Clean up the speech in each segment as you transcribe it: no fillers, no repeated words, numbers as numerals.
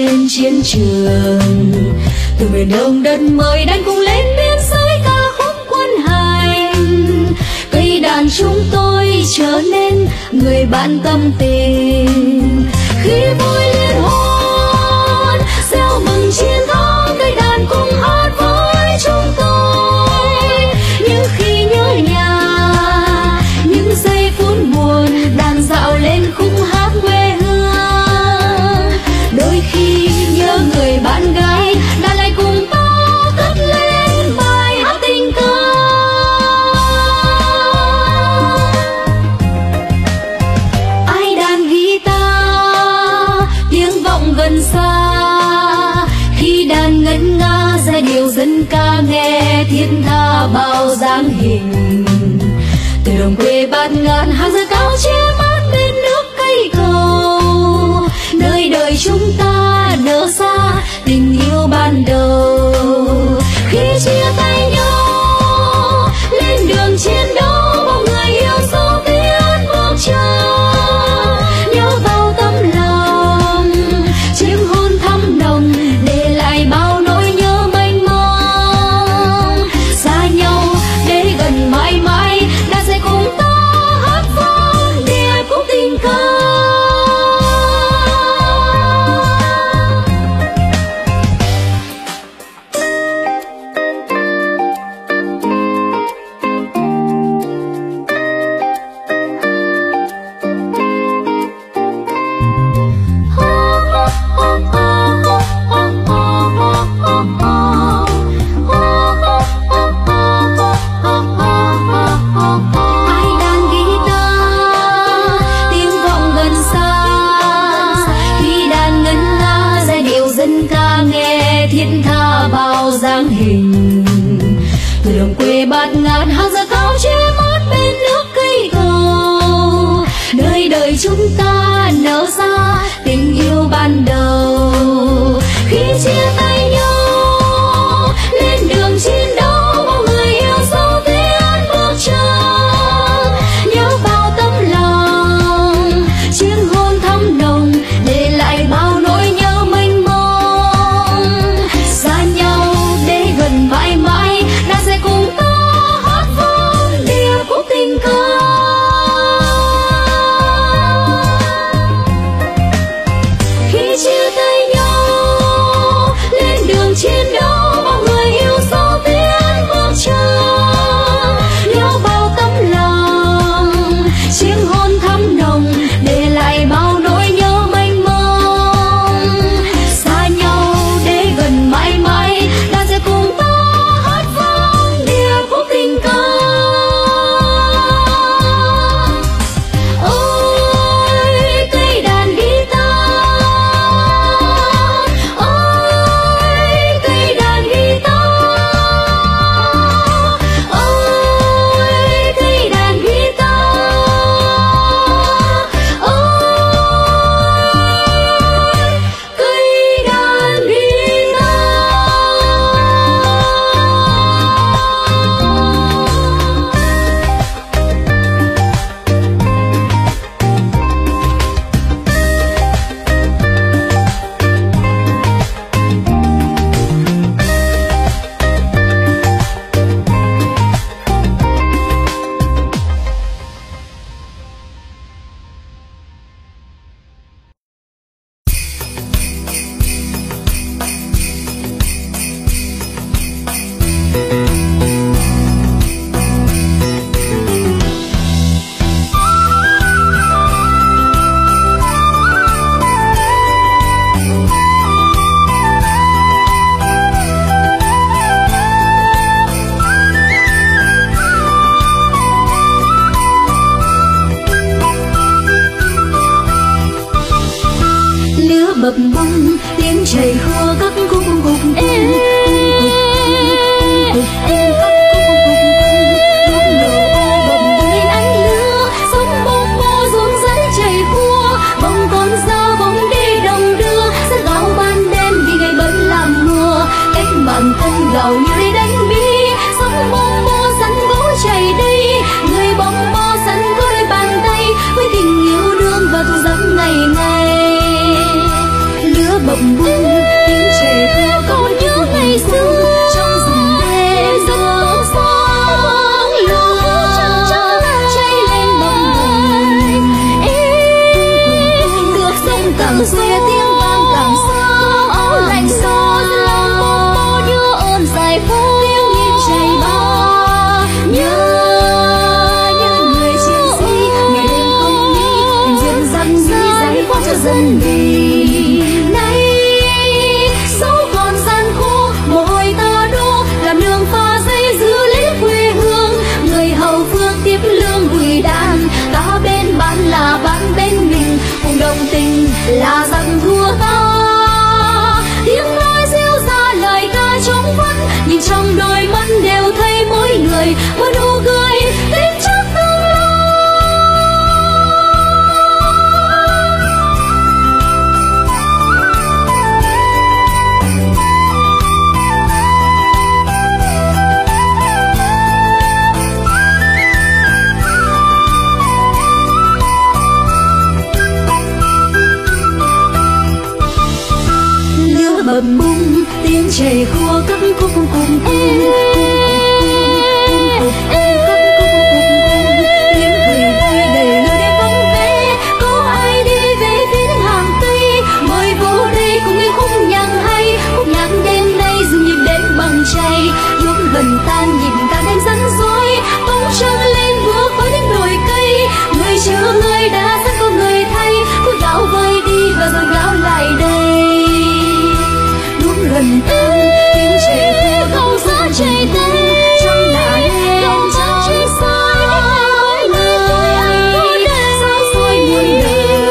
trên chiến trường. Từ miền đông đất mới đánh cùng lên biên giới ca khúc quân hành. Cây đàn chúng tôi trở nên người bạn tâm tình. Khi vui liên hoan reo mừng chiến thắng, cây đàn cùng hát với chúng tôi. Nhưng khi nhớ nhà những giây phút buồn, đàn dạo lên khúc hát quê hương. Đôi khi nhớ người bạn gái, đàn lại cùng ta cất lên bài hát tình ca. Ai đàn guitar tiếng vọng gần xa, khi đàn ngân nga giai điệu dân ca nghe thiết tha bao dáng hình. Từ đồng quê bạt ngàn hàng dừa cao che mát bên nước cây cầu, nơi đời chúng ta nở ra tình yêu ban đầu. Khi chia tay nhau lên đường chiến đấu, bao người yêu dấu tiến bước chân nhớ vào tấm lòng, chiếc hôn thắm nồng để lại bao nỗi nhớ mênh mông. Xa nhau để gần mãi mãi, đã sẽ cùng ta hát vang điệp khúc tình ca. Dáng hình từ đồng quê bạt ngàn hàng dừa cao che mát bên nước cây cầu, nơi đời chúng ta nở ra tình yêu ban đầu. Khi chia tay nhau lên đường chiến đấu, bao người yêu dấu tiến bước chân nhớ bao tấm lòng, chiếc hôn thắm nồng để lại bao nỗi nhớ mênh mông. Xa nhau gần mãi mãi, đã sẽ cùng ta hát vang điệp khúc tình ca. Khi chia bập bùng tiếng trẻ thơ còn nhớ ngày xưa trong rừng đêm giấc sáng lửa cháy lên bồng bềnh được sông càng xe tiếng vang càng xa áo lạnh xa lòng bóng bó nhớ ơn dài phố tiếng nhịp chảy ba nhớ những người chiến sĩ ngày đêm không nghỉ tìm duyên dặn dây giải phóng cho dân vì nay dẫu còn gian khổ mỗi ta đô làm đường pha dây giữ lấy quê hương người hậu phương tiếp lương gửi đàn ta bên bạn là bạn bên mình cùng đồng tình là rằng thua ta tiếng nói reo ra lời ca trong vắt nhìn trong đôi mắt đều thấy mỗi người một nụ cười tin chắc tương lai. Lửa bập bùng tiếng chảy khua cất khúc cùng tiếng cười vui đầy nơi đây vắng vẻ có ai đi về phía hàng tây mời vô đây cùng nghe khúc nhạc hay khúc nhạc đêm nay dừng nhịp đêm bằng chay lúc gần tan nhịp ta đêm dẫn dối bóng trăng lên bước với những đồi cây người chờ người đã rất có người thay cứ gạo vơi đi và rồi gạo lại đây gần tiếng trẻ thơ không gió chạy tới trong là đêm trong chiếc soi lời sáng soi muôn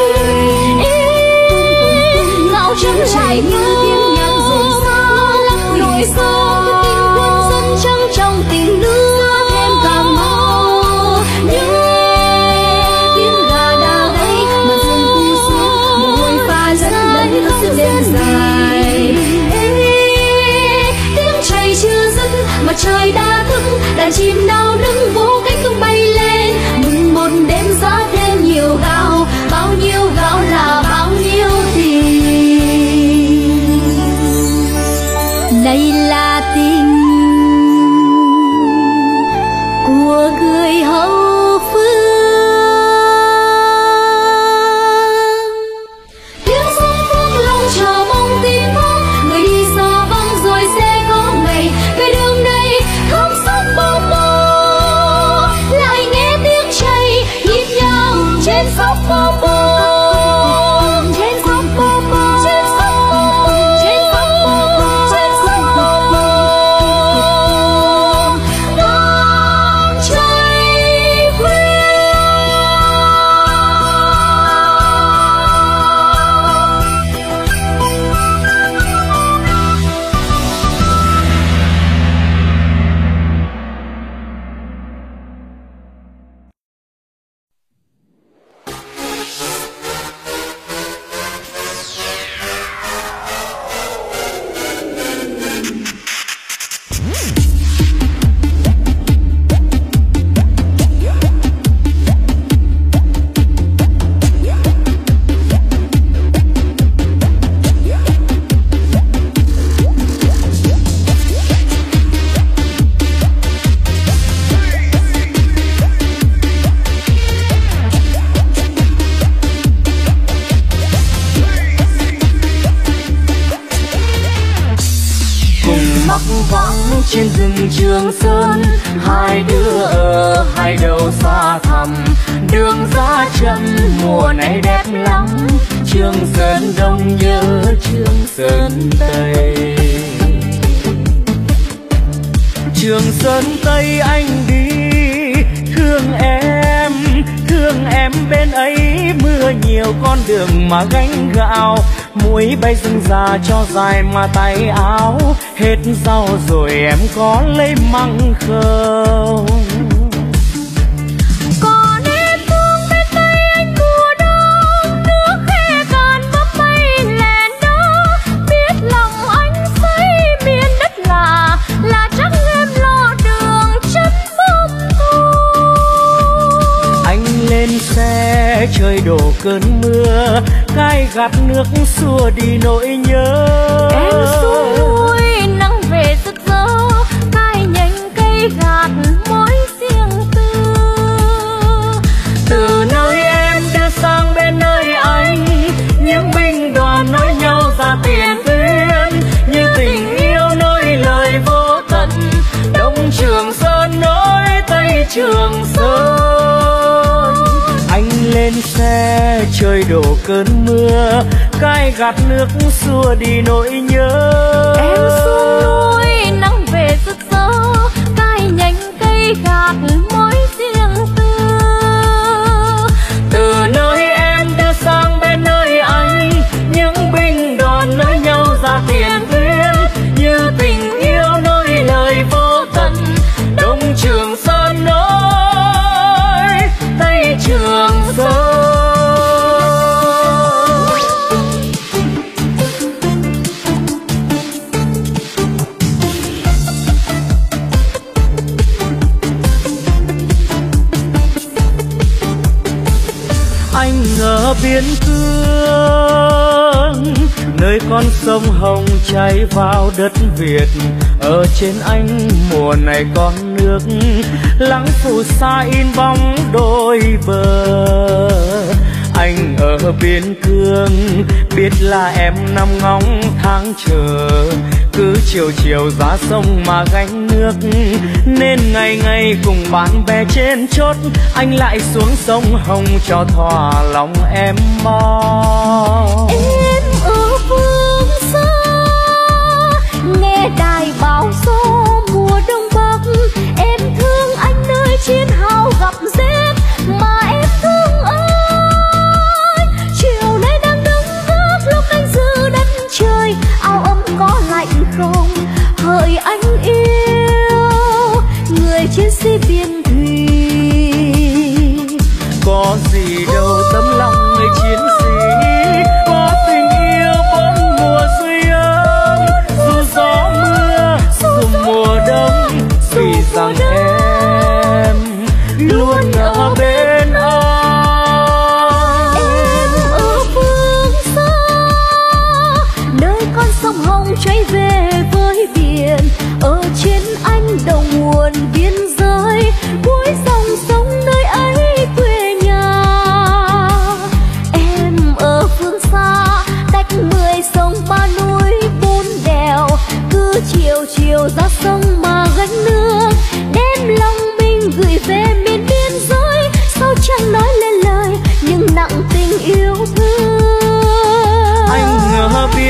đời ngao trắng trải như tiếng nhạc rộn rã nổi sâu tình quân dân trăng trong tình nước thêm càng mau nhớ tiếng gà đà ấy mà rừng thu xuống mùi pha dẫn lấy thức đêm dài mà trời đã thức đàn chim đau đứng vô cánh tung bay lên mừng một đêm giá thêm nhiều gạo bao nhiêu gạo là bao nhiêu tiền này là tình của người hậu phương tiếng sóng vuốt lòng chờ mong tin thác người đi xa vắng rồi sẽ có ngày về đường đây không sót bao bố lại nghe tiếng chảy nhịp nhàng trên sóng bao bố trên sóng bao bố trên sóng bao bố trên sóng bao bố trên sóng bao bố đang chảy quê. Trên rừng Trường Sơn hai đứa ở hai đầu xa thẳm đường ra trận mùa này đẹp lắm Trường Sơn Đông nhớ Trường Sơn Tây Trường Sơn Tây anh đi thương em bên ấy mưa nhiều con đường mà gánh gạo muối bay rừng già cho dài mà tay áo hết rau rồi em có lấy măng không còn em thương bên tay anh mùa đông nước khe cạn bấm bay lẹn đó biết lòng anh xây miền đất là chắc em lo đường chân bom thu anh lên xe trời đổ cơn mưa cay gạt nước xua đi nỗi nhớ. Em xuống núi nắng về rực rỡ, cài nhánh cây gạt mối riêng tư. Từ nơi em đưa sang bên nơi anh, những binh đoàn nối nhau ra tiền tuyến, như tình yêu nối lời vô tận. Đông Trường Sơn nối Tây Trường Sơn. Anh lên xe trời đổ cơn mưa, cay gạt nước xua đi nỗi nhớ. Em xuống núi nắng về rực rỡ, cài nhánh cây gạt mối riêng tư. Từ nơi em đưa sang bên nơi anh, những binh đoàn nối nhau ra tiền tuyến, như tình yêu nối lời vô tận. Đông Trường Sơn nối Tây Trường Sơn. Anh ở biên cương, nơi con sông Hồng chảy vào đất Việt. Ở trên anh mùa này con nước lắng phù sa in bóng đôi bờ. Anh ở biên cương biết là em nằm ngóng tháng chờ, cứ chiều chiều ra sông mà gánh nước, nên ngày ngày cùng bạn bè trên chốt anh lại xuống sông Hồng cho thỏa lòng em mong. Em ở phương xa nghe đài báo gió mùa đông bắc, em thương anh nơi chiến hào gặp rét mà em thương anh. Chiều nay đang đứng gác lúc anh giữ đất trời, áo ấm có lạnh không hỡi anh yêu người chiến sĩ biên thùy. Có gì đâu tấm lòng người chiến sĩ, có tình yêu bốn mùa suy ấm. Dù gió mưa, dù mùa đông, vì rằng em luôn ở bên anh. Em ở phương xa nơi con sông Hồng chảy về với biển, ở trên anh đầu nguồn biên giới, cuối dòng sông nơi ấy quê nhà. Em ở phương xa cách 10 sông 3 núi 4 đèo, cứ chiều chiều ra sông mà gánh nước, đem lòng mình gửi về miền biên giới. Sao chẳng nói lên lời nhưng nặng tình yêu thương. Anh ở biên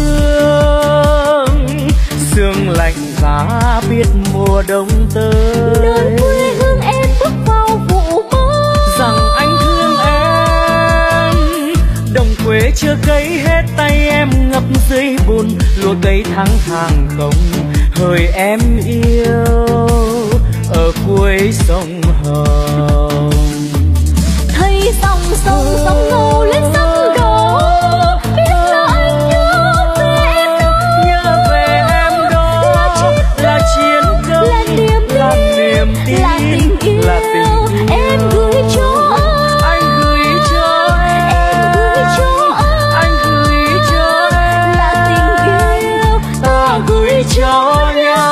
cương, sương lạnh giá biết mùa đông tới. Nơi quê hương em bước vào vụ mơ, rằng anh thương em. Đồng quê chưa cấy hết tay em ngập dưới bùn, lúa cấy tháng hàng không hỡi em yêu ở cuối sông Hồng. thấy dòng sông sông ngầu lên sông đổ, biết là anh nhớ về em đó. Nhớ về em đó là chiến công, là niềm tin, là tình yêu, là tình yêu. Em gửi cho anh gửi cho em, anh gửi cho em, là tình yêu ta gửi cho nhau.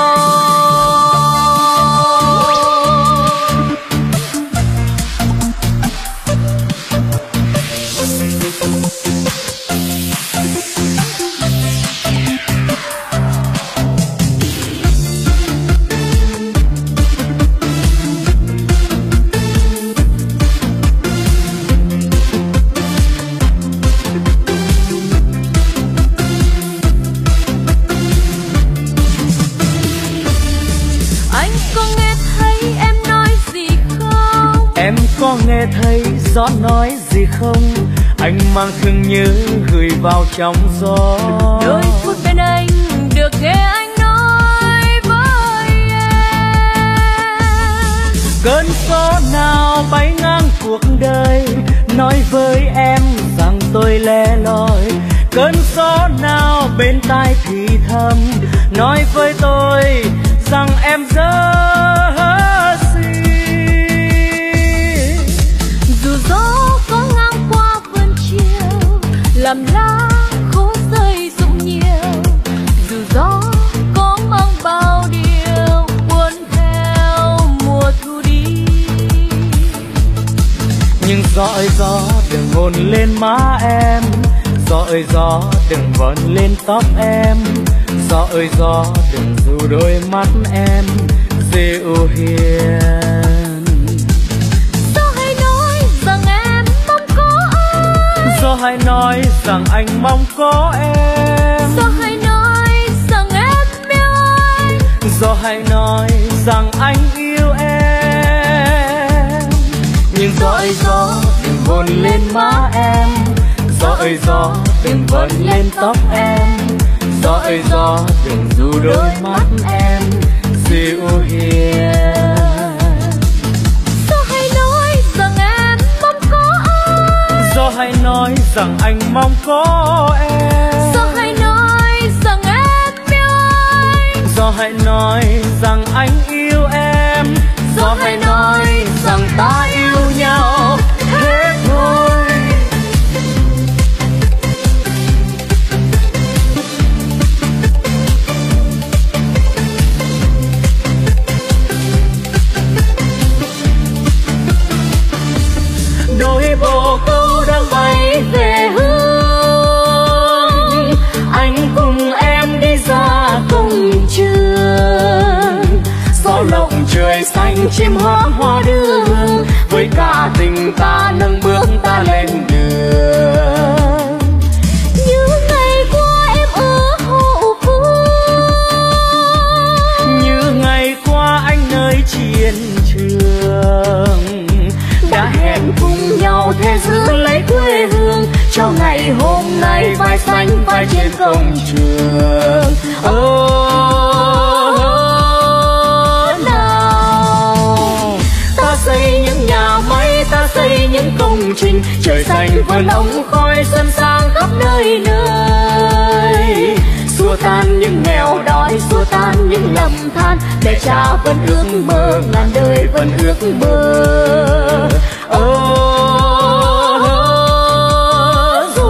Anh có nghe thấy em nói gì không? Em có nghe thấy gió nói gì không? Anh mang thương nhớ gửi vào trong gió. Đôi phút bên anh được nghe anh nói với em. Cơn gió nào bay ngang cuộc đời nói với em rằng tôi lẻ loi. Cơn gió nào bên tai thì thầm nói với tôi rằng em rất xinh. Dù gió có ngang qua vườn chiều, Gió ơi gió đừng hôn lên má em, gió ơi gió đừng vần lên tóc em, gió ơi gió đừng dù đôi mắt em dịu hiền. Gió hãy nói rằng em mong có anh, gió hãy nói rằng anh mong có em, gió hãy nói rằng em yêu anh, gió hãy nói rằng anh yêu em. Nhưng gió ơi gió đừng hôn lên má em, gió ơi gió đừng vần lên tóc em, gió ơi gió đừng dù đôi mắt em dịu hiền. Gió hãy nói rằng em mong có anh, gió hãy nói rằng anh mong có em, gió hãy nói rằng em yêu anh, gió hãy nói rằng anh yêu em, gió hãy nói rằng ta yêu nhau hết thôi. Đôi bồ câu đang bay về hướng, anh cùng em đi ra công trường. Gió lộng trời xanh chim hót hoa đưa hương, với cả tình ta nâng bước ta lên đường. như ngày qua em ở hậu phương, Như ngày qua anh nơi chiến trường, đã hẹn cùng nhau thế giữ lấy quê hương, cho ngày hôm nay vai xanh vai trên công trường. Nào ta xây những nhà máy, ta xây những công trình, trời xanh vườn ống khói xuân sang khắp nơi nơi. Xua tan những nghèo đói, xua tan những lầm than, để cha vẫn ước mơ, ngàn đời vẫn ước mơ. Dù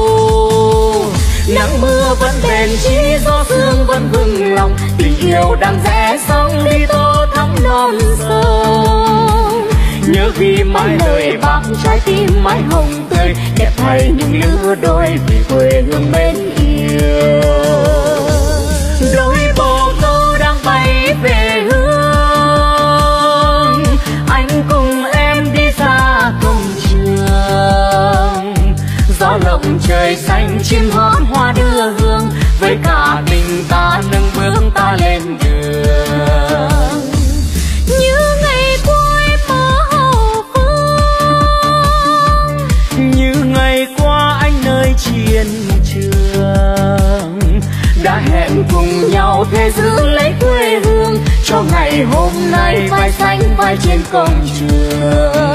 nắng mưa vẫn bền chi, gió sương vẫn vững lòng, tình yêu đang rẽ sóng đi tô thắm non sông. Nhớ ghi mãi lời bác, trái tim mãi hồng tươi, đẹp thay những lứa đôi vì quê hương mến yêu. Đôi bồ câu đang bay về hướng, anh cùng em đi ra công trường. Gió lộng trời xanh chim hót hoa đưa hương, với cả tình ta nâng bước ta lên đường. như ngày qua em ở hậu phương, Như ngày qua anh nơi chiến trường, đã hẹn cùng nhau thế giữ lấy quê hương, cho ngày hôm nay vai xanh vai trên công trường.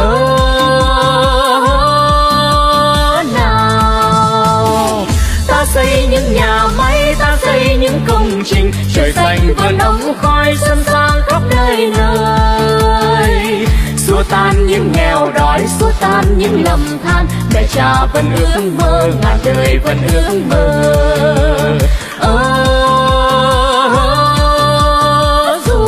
Nào ta xây những nhà máy, ta xây những công trình, trời xanh vườn ống khói xuân sang khắp nơi nơi. Xua tan những nghèo đói, xua tan những lầm than, để cha vẫn ước mơ, ngàn đời vẫn ước mơ. Dù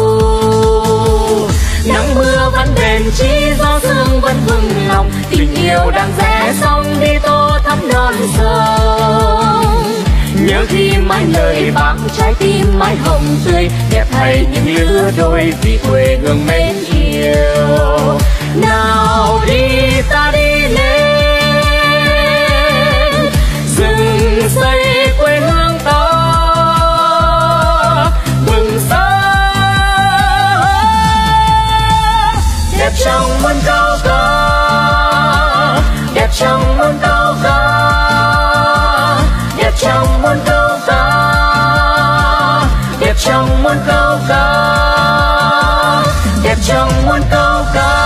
nắng mưa vẫn bền chi, gió sương vẫn vững lòng, tình yêu đang rẽ sóng đi tô thắm non sông. Nhớ ghi mãi lời bác, trái tim mãi hồng tươi, đẹp thay những lứa đôi vì quê hương mến yêu. Nào đi ta đi lên, dựng xây quê hương ta mừng sáng, đẹp trong muôn cao ca, đẹp trong muôn cao ca, đẹp trong muôn câu ca, đẹp trong muôn câu ca, đẹp trong muôn câu ca.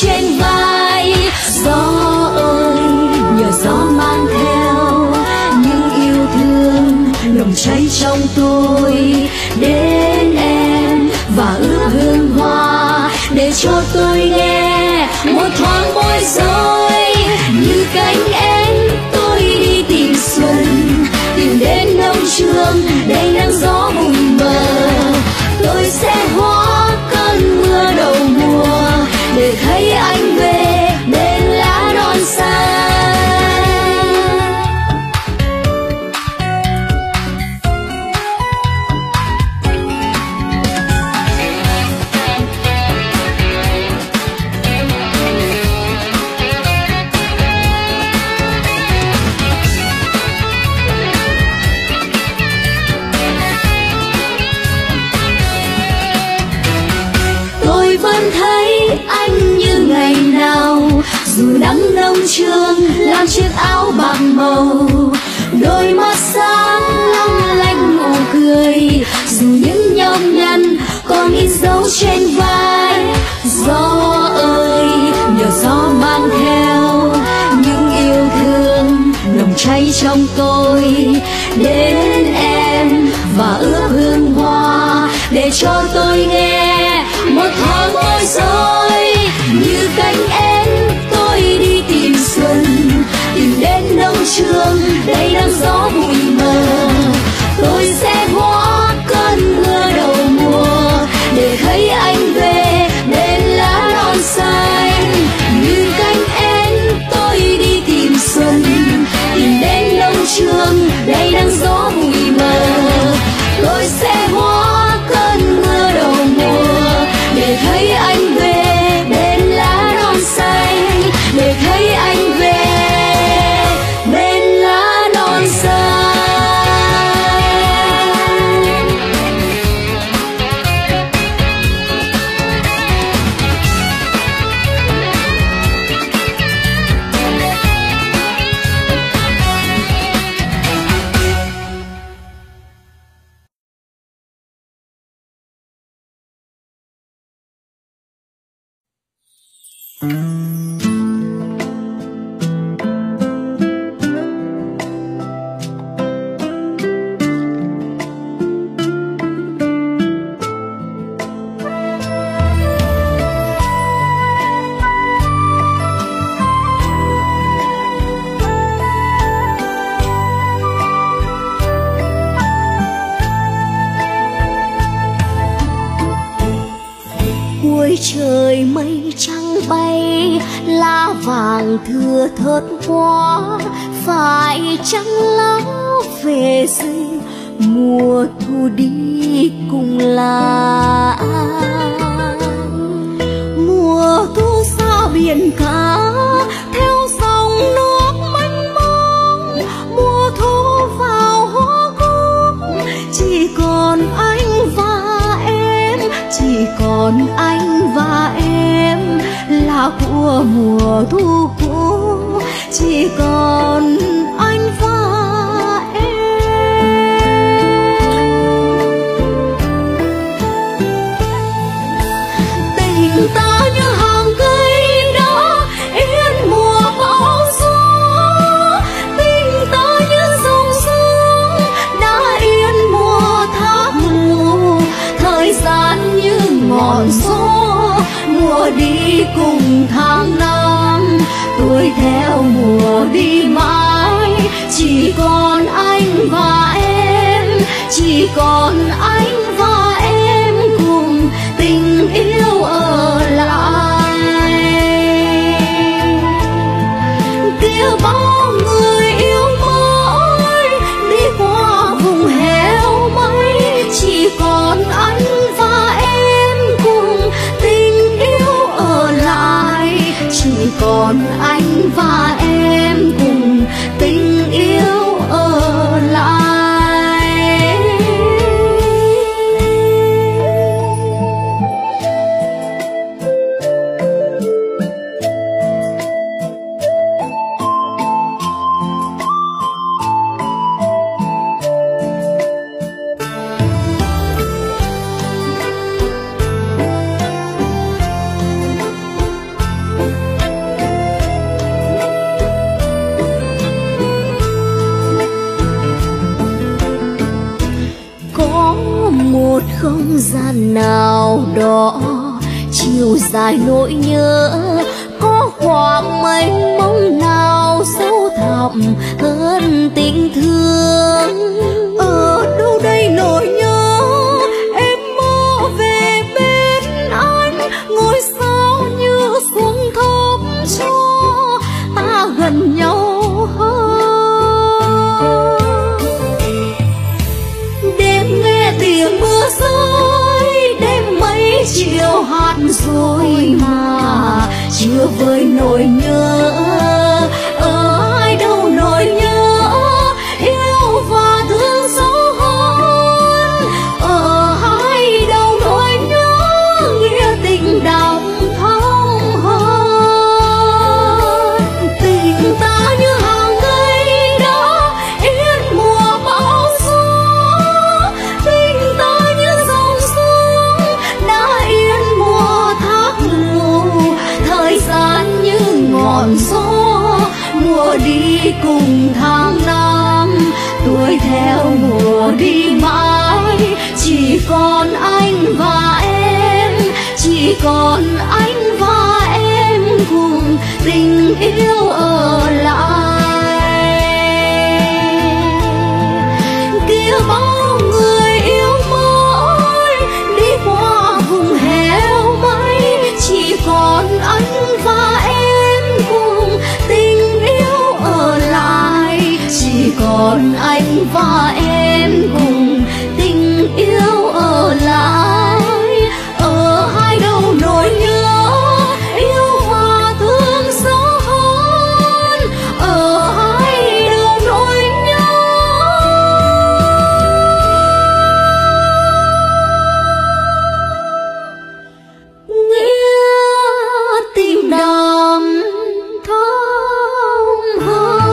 trên vai. Gió ơi nhờ gió mang theo những yêu thương nồng cháy trong tôi, đến em và ướp hương hoa để cho tôi nghe một thoáng môi rơi. Như cánh én tôi đi tìm xuân, tìm đến nông trường đầy nắng gió bụi mờ. Tôi sẽ hóa cơn mưa đầu mùa để thấy anh về bên lá non xanh. Dù nắng nông trường làm chiếc áo bạc màu, đôi mắt sáng long lanh nụ cười. Dù những nhông nhăn còn in dấu trên vai. Gió ơi nhờ gió mang theo những yêu thương nồng cháy trong tôi, đến em và ướp hương hoa để cho tôi nghe một thoáng môi rơi. Như cánh én tôi đi tìm xuân, tìm đến nông trường đầy nắng gió bụi mờ. Tôi sẽ hóa cơn mưa đầu mùa để thấy anh về bên lá non xanh. Như cánh én tôi đi tìm xuân, tìm đến nông trường đầy nắng gió bụi mờ. Tôi sẽ hóa cơn mưa đầu mùa để thấy anh về bên lá non xanh, để thấy anh về bên lá non xanh. Trời mây trắng bay, lá vàng thưa thớt hoa. Phải chăng lá về rừng, mùa thu đi cùng lá. Mùa thu xa biển cả, theo dòng nước mênh mông. Mùa thu vào hoa cúc, chỉ còn anh và em, chỉ còn anh và em là của mùa thu cũ. Chỉ còn anh và em. Tình ta như hàng cây đã yên mùa bão gió. Tình ta như dòng sông đã yên mùa thác mù. Thời gian như ngọn gió, mùa đi cùng tháng năm. Tôi theo mùa đi mãi, chỉ còn anh và em, chỉ còn anh và em cùng tình yêu ở lại. Kia bao người yêu mới đi qua vùng heo mây, chỉ còn anh và em cùng tình yêu ở lại. Chỉ còn anh và em cùng tình yêu ở lại. gian nào đó, chiều dài nỗi nhớ có khoảng mênh mông nào sâu thẳm hơn tình thương. Ở đâu đây nỗi nhớ em mơ về bên anh, ngôi sao như xuống thấp cho ta gần nhau hơn. Đêm nghe tiếng mưa rơi, đêm mấy chiều hát rồi mà chưa vơi nỗi nhớ. Ở ai đâu nỗi nhớ yêu và thương sâu hơn. Ở ai đâu nỗi nhớ nghĩa tình đậm thắm hơn. Tình ta như hàng cây đã yên mùa bão gió, tình ta như dòng sông đã yên mùa thác lù. Thời gian như ngọn gió mùa đi cùng tháng năm, tuổi theo mùa đi mãi. Chỉ còn anh và em, chỉ còn anh và em cùng tình yêu ở lại. Kia bao người yêu mới đi qua vùng heo may, chỉ còn anh và em cùng tình yêu ở lại. Chỉ còn anh và em cùng tình yêu ở lại. Ở hai đâu nỗi nhớ yêu và thương sâu hơn. Ở hai đâu nỗi nhớ. Nghĩa tình đậm thắm hơn.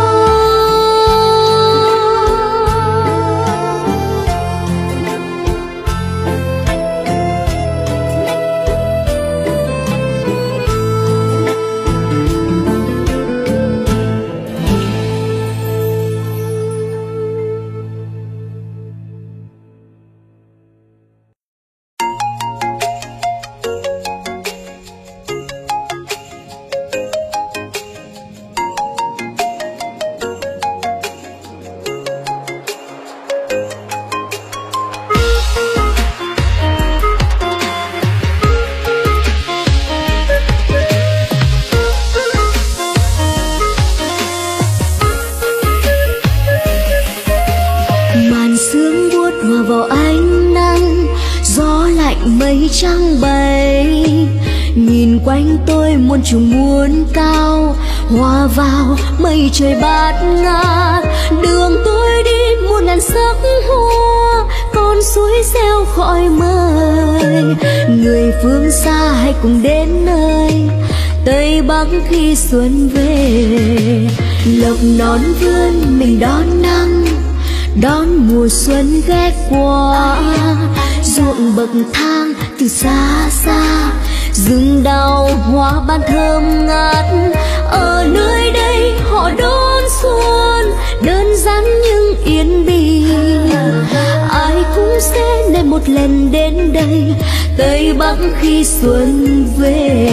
Màn sương buốt hòa vào ánh nắng, gió lạnh mây trắng bay. Nhìn quanh tôi muôn trùng muôn cao, hòa vào mây trời bát ngát. Đường tôi đi muôn ngàn sắc hoa, con suối reo khói mây. Người phương xa hãy cùng đến nơi Tây Bắc khi xuân về. Lộc non vươn mình đón nắng, đón mùa xuân ghé qua. Ruộng bậc thang từ xa xa, rừng đào hoa ban thơm ngát. Ở nơi đây họ đón xuân đơn giản nhưng yên bình. Ai cũng sẽ nên một lần đến đây Tây Bắc khi xuân về.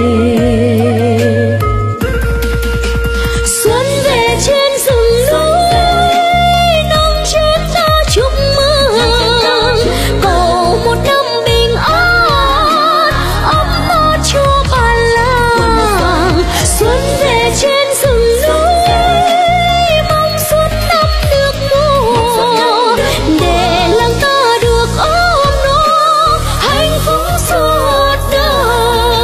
Xuân về trên rừng núi, nắng trên ta chúc mừng. Cầu một năm bình an, ấm no cho bản làng. Xuân về trên rừng núi, mong suốt năm được mùa, để làng ta được ấm no hạnh phúc suốt đời.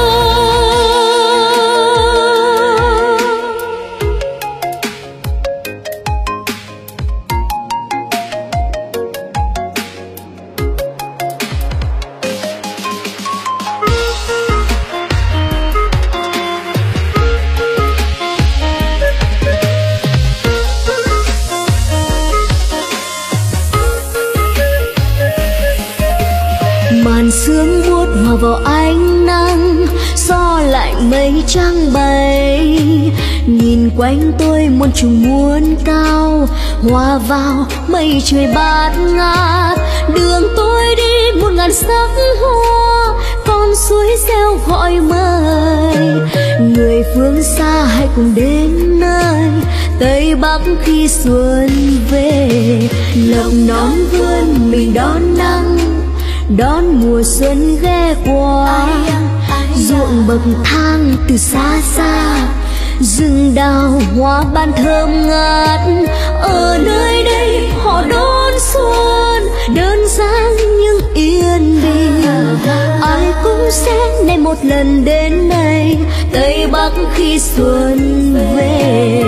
Màn sương buốt hòa vào ánh nắng, gió lạnh mây trắng bay. Nhìn quanh tôi muôn trùng muôn cao, hòa vào mây trời bát ngát. đường tôi đi một ngàn sắc hoa, con suối reo gọi mời. Người phương xa hãy cùng đến nơi Tây Bắc khi xuân về. Lộc non vươn mình đón nắng, đón mùa xuân ghé qua. Ruộng bậc thang từ xa xa, rừng đào hoa ban thơm ngát. Ở nơi đây họ đón xuân đơn giản nhưng yên bình. Ai cũng sẽ nên một lần đến đây Tây Bắc khi xuân về.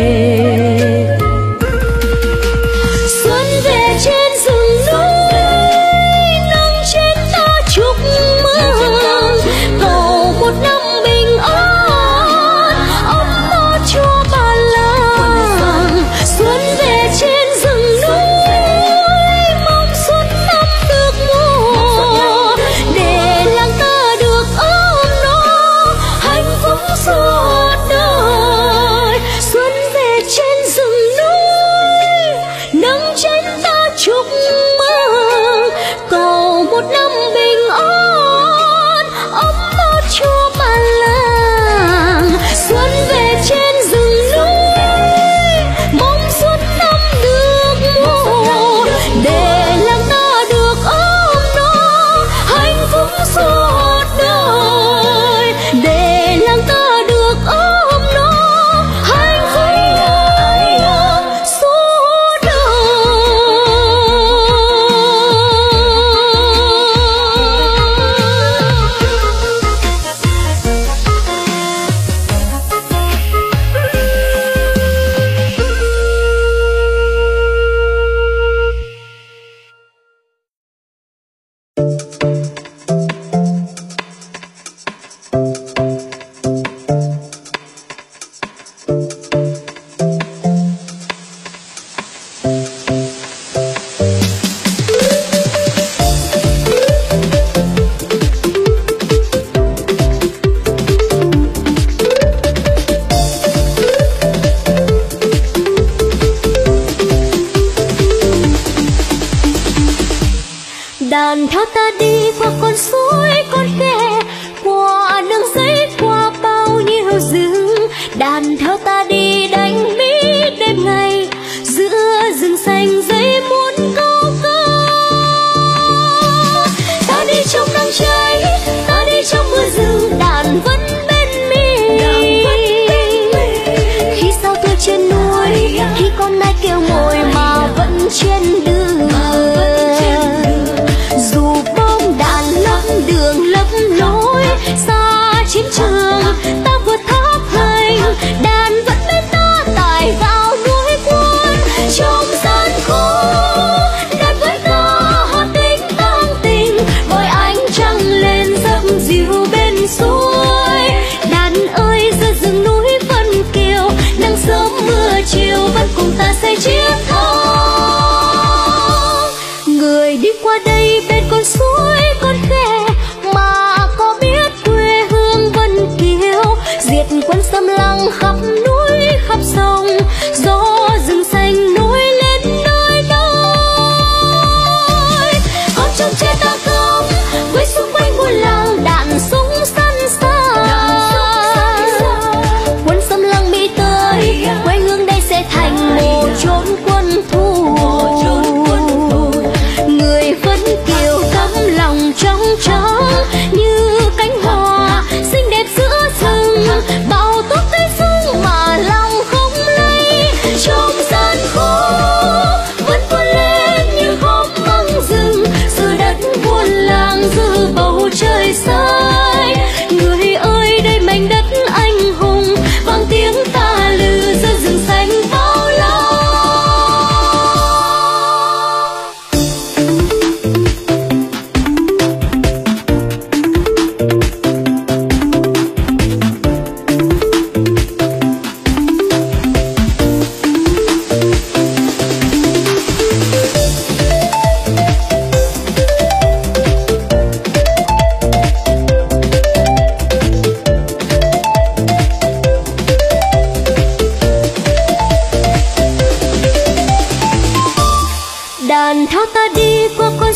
Xuân về trên rừng núi, nắng trên ta chúc mừng. Cầu một năm bình an, ấm no cho bà làng. Xuân về trên rừng núi, mong xuân năm được mùa, để làng ta được ấm no, hạnh phúc suốt đời. Xuân về trên rừng núi, nắng trên ta chúc mừng. Cầu một năm bình an, ấm no cho bà làng. Xuân về trên rừng núi, mong xuân năm được mùa, để làng ta được ấm no, hạnh phúc suốt đời. Để làng ta được ấm no, hạnh phúc suốt đời. Đàn theo ta đi qua con suối con khe, qua nương giấy qua bao nhiêu rừng. Đàn theo ta đi đánh bí đêm ngày, giữa rừng xanh giấy muôn câu ca. Ta đi trong nắng cháy, ta đi trong mưa rừng, đàn vẫn bên mi. Khi sao tôi trên núi, khi con nai kêu ngồi mà vẫn trên đường. Dù bom đạn lấp đường lấp lối, xa chiến trường ta vượt tháp hành. Đàn vẫn bên ta tải vào núi quân, trong gian khổ đàn với ta hát tính tang tình. Gọi ánh trăng lên dâng dịu bên suối. Đàn ơi giữa rừng núi Vân Kiều, nắng sớm mưa chiều vẫn cùng ta xây chiếc thang. Người đi qua đây bên con suối con khe, mà có biết quê hương Vân Kiều. Diệt quân xâm lăng khắp núi khắp sông, gió rừng xanh nổi lên nơi đây. Con trông che ta không với xung quanh buôn làng, đạn súng săn xa. Quân xâm lăng Mỹ tới, quê hương đây sẽ thành một chốn quân thù. Người Vân Kiều cắm lòng trong trắng như cánh hoa xinh đẹp giữa rừng. Bao tốt cây sung mà lòng không lấy, trong gian khổ vẫn vươn lên như khóm măng rừng. Giữa đất buôn làng giữa bầu trời xanh, người ơi đây mảnh đất anh hùng, vang tiếng ta lừ giữa rừng xanh bao la. Đàn theo ta đi qua con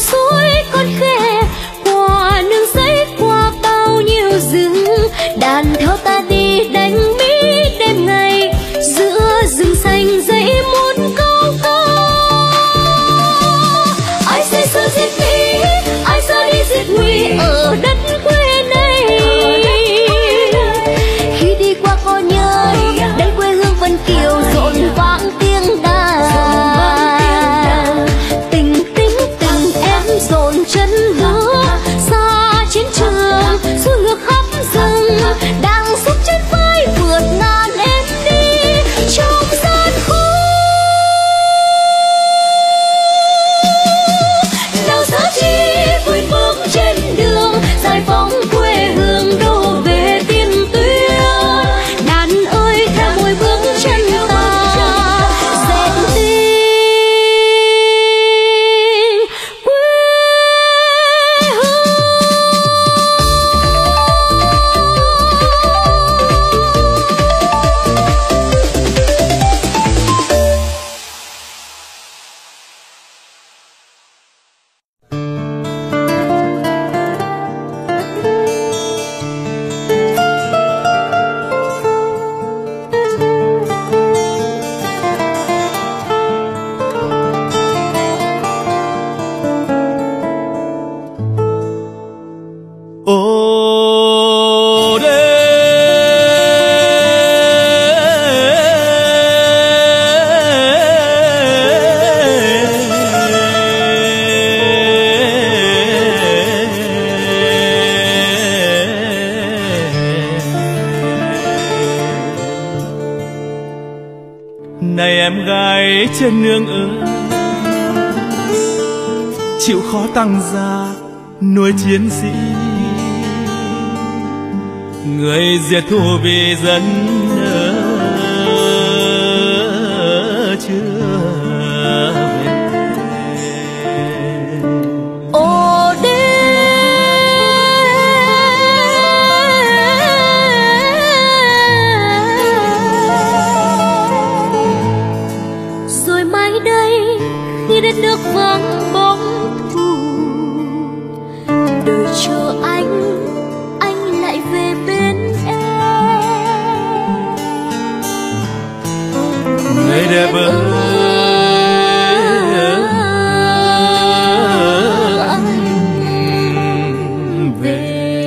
kiều rộn vang tiếng đàn. Tình tình tình em rộn chân lứa xa chiến trường, xuôi ngược khắp rừng đang giúp trên vai vượt ngàn em đi trong gian khổ. Nào xa chi vui bước trên đường giải phóng quê hương đổ về tiền tuyến. Đàn ơi theo mỗi bước chân ta dệt tình quê hương. Ô đê này em gái trên nương ơi, chịu khó tăng gia nuôi chiến sĩ, người diệt thù vì dân chưa về. Ô đê rồi mai đây khi đất nước vắng bóng thù, đợi chờ anh lại về bên em. Người đẹp ơi, anh về.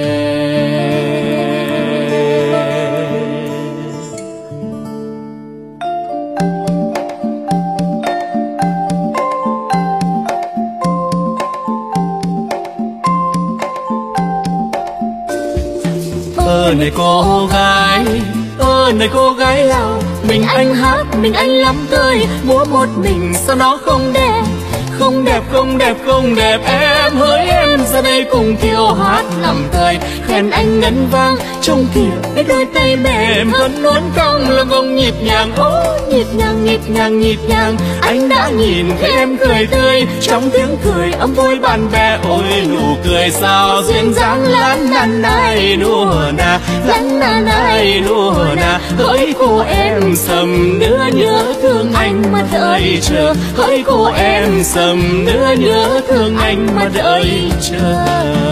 Này cô gái, này cô gái nào, Mình anh hát, mình anh lắm tươi, múa một mình sao nó không đẹp. không đẹp, không đẹp, không đẹp. Em hỡi em ra đây cùng kêu hát làm thời, khen anh ngân vang trông kìa cái đôi tay mềm vẫn uốn cong lông ngông nhịp nhàng. Ô nhịp nhàng, nhịp nhàng, nhịp nhàng. Anh đã nhìn thấy em cười tươi trong tiếng cười ấm vui bạn bè. Ôi nụ cười sao duyên dáng lăn năn ai nụ nà, lăn năn ai nụ nà. Hỡi cô em sầm nữa nhớ thương anh mà đợi chờ, hỡi cô em sầm nữa nhớ thương anh mà đợi chờ.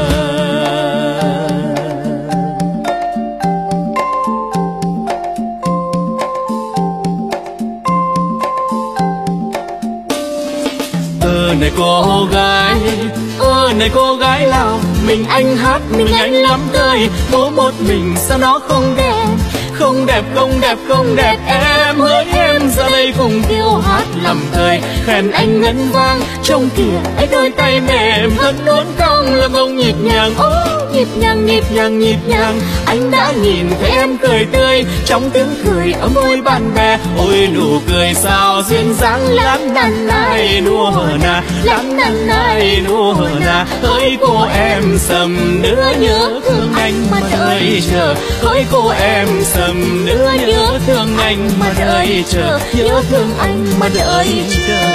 Này cô gái, này cô gái nào, mình anh hát, mình anh lắm tươi, bố một mình sao nó không đẹp. Không đẹp, không đẹp, không đẹp. Em hỡi em ra đây cùng kêu hát làm thời, khen anh ngân vang trông kìa cái đôi tay mềm vẫn uốn cong lông ngông nhịp nhàng. Ô nhịp nhàng, nhịp nhàng, nhịp nhàng. Anh đã nhìn thấy em cười tươi trong tiếng cười ấm môi bạn bè. Ôi nụ cười sao duyên dáng lắm năn ai nụ nà, lắm năn ai nụ nà. Hỡi cô em sầm nữa nhớ thương anh mà đợi chờ, hỡi cô em sầm nữa nhớ thương anh mà đợi chờ, nhớ thương anh mà đợi chờ.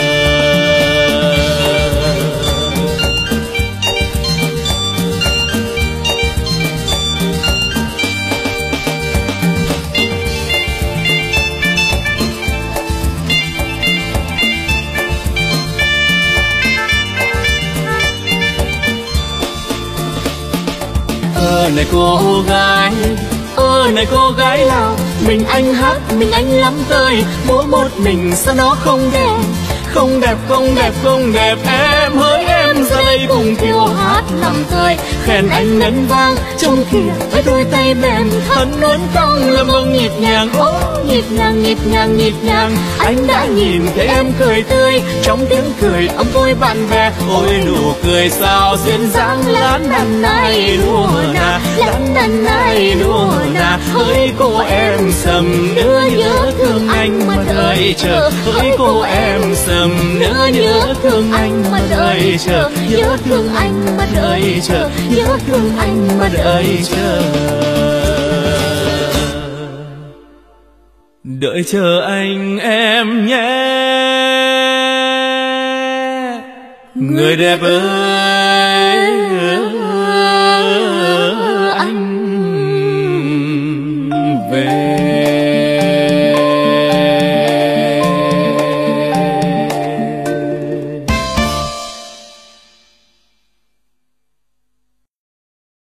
Này cô gái, này cô gái nào, mình anh hát, mình anh lắm tươi, múa một mình sao nó không đẹp. Không đẹp, không đẹp, không đẹp. Em hỡi em em ra đây cùng theo hát làm cười, khen anh ngân vang trong kia với đôi tay mềm thân uốn cong làm mông nhịp nhàng. Ô nhịp nhàng nhịp nhàng nhịp nhàng, anh đã nhìn thấy em cười tươi trong tiếng cười ấm vui bạn bè. Ôi nụ cười sao duyên dáng lán đàn này đùa nà, lán đàn này đùa nà. Hỡi cô em sầm nữa nhớ thương anh mà đợi chờ, hỡi cô em sầm nữa nhớ thương anh mà đợi chờ, nhớ thương anh mà đợi chờ, nhớ thương anh mà đợi chờ. Đợi chờ anh em nhé, người đẹp ơi.